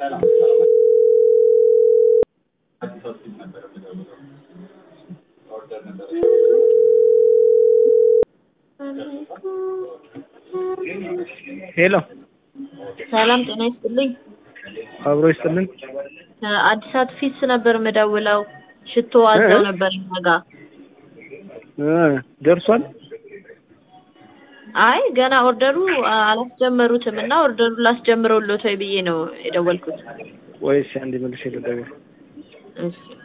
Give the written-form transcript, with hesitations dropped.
ሄሎ ሰላም ጤና ይስጥልኝ። አብሮ ይስጥልን። አዲሳት ፊስ ነበር መደውለው ሽቶ አዘው ነበር እኛጋ። ደርሷል? አይ ገና ኦርደሩ አላስጀመሩትም እና ኦርደሩ ላስጀምረውልዎት ወይ ብዬ ነው የደወልኩት። ወይስ አንድ መልሽ ልደውል? እሺ